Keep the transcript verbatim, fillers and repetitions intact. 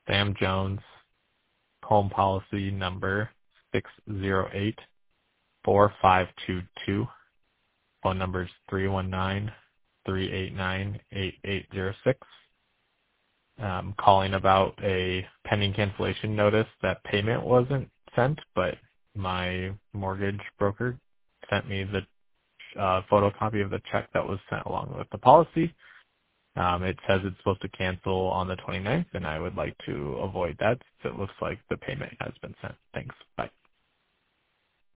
Sam Jones, home policy number six zero eight four five two two. Phone number is three one nine, three eight nine, eight eight zero six. Um, calling about a pending cancellation notice that payment wasn't sent, but my mortgage broker sent me the uh, photocopy of the check that was sent along with the policy. Um, it says it's supposed to cancel on the twenty-ninth, and I would like to avoid that since it looks like the payment has been sent. Thanks. Bye.